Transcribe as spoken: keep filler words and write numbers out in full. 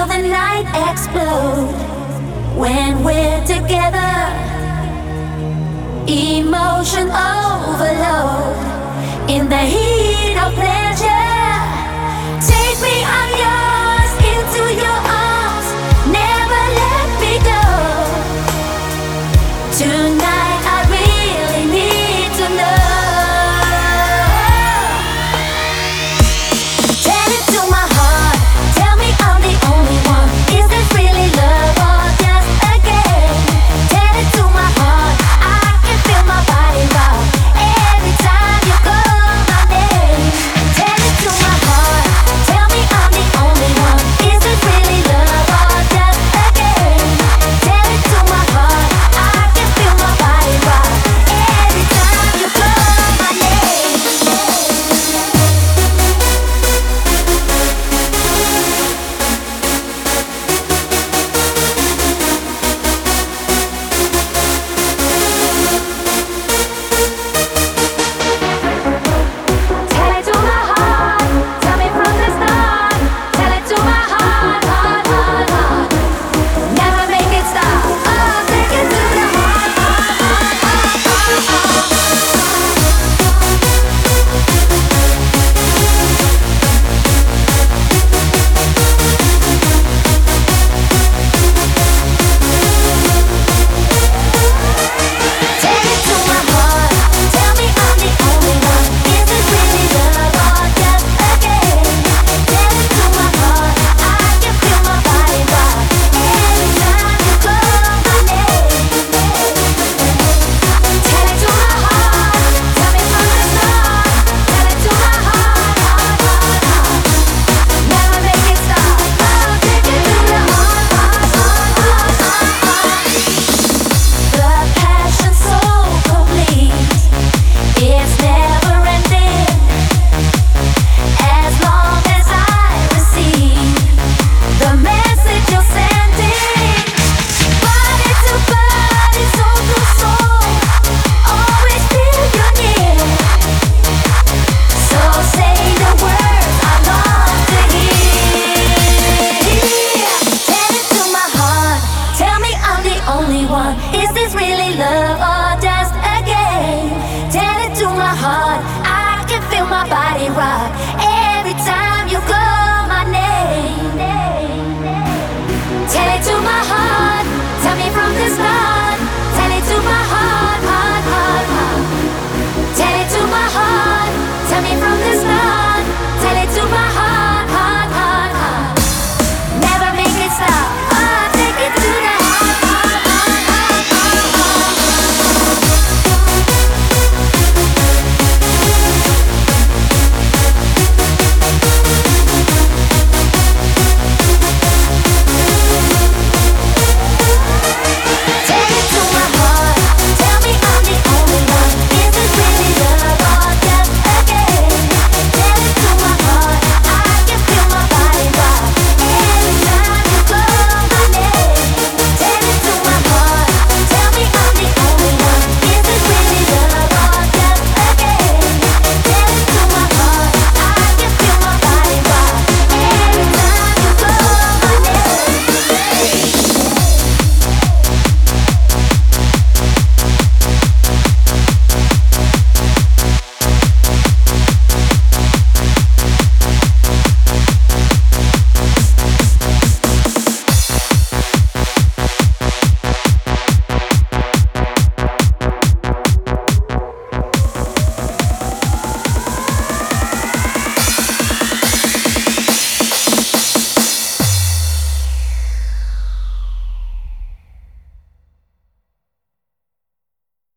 the night explode when we're together. Emotion overload in the heat of pleasure. Take me, I'm yours, into your arms. Never let me go. Tonight I really need to know. Tell it to my heart. Tell me I'm the only one. Is this really love or just a game? Tell it to my heart. I can feel my body rock every time you call my name. Tell it to my heart. Tell me I'm the only one. Is this really love or just a game? Tell it to my heart. I can feel my body rock every time you call my name. Tell it to my heart. Tell me from the start. Tell it to my heart, heart, heart, heart. Never make it stop. Oh, take it to the heart, heart, heart, heart, heart, Take it to my heart. Tell me I'm the only one. Is this really love or just a game? Tell it to my heart. I can feel my body rock every time you call my name. Tell it to my heart. Tell me from the start. Tell it to my heart, heart, heart, heart. Never make it stop. Oh, take it to the heart, heart, heart, heart, heart. The passion so complete, it's never ending. As long as I receive the message you're sending. Body to body, soul to soul, always feel you near. So say the words I long to hear. Tell it to my heart. Tell me I'm the only one. Is this really love or just a game? Tell it to my heart. I can feel my body rock